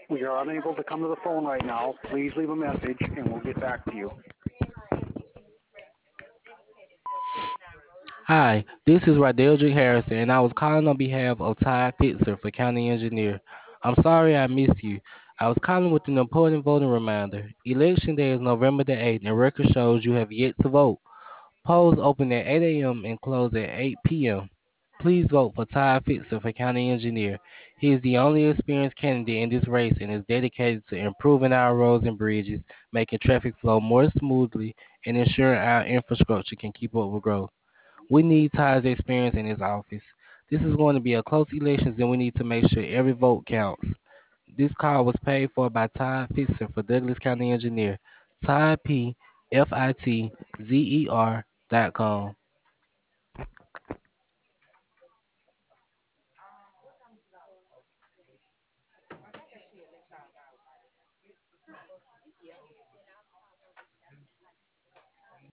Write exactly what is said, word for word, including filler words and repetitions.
We are unable to come to the phone right now. Please leave a message and we'll get back to you. Hi, this is Radeldrick Harrison, and I was calling on behalf of Ty Fitzer for County Engineer. I'm sorry I missed you. I was calling with an important voting reminder. Election day is November the eighth, and record shows you have yet to vote. Polls open at eight a m and close at eight p m. Please vote for Ty Fitzer for County Engineer. He is the only experienced candidate in this race and is dedicated to improving our roads and bridges, making traffic flow more smoothly, and ensuring our infrastructure can keep up with growth. We need Ty's experience in his office. This is going to be a close election, and we need to make sure every vote counts. This call was paid for by Ty Fitzer for Douglas County Engineer. Ty P F I T Z E R dot com.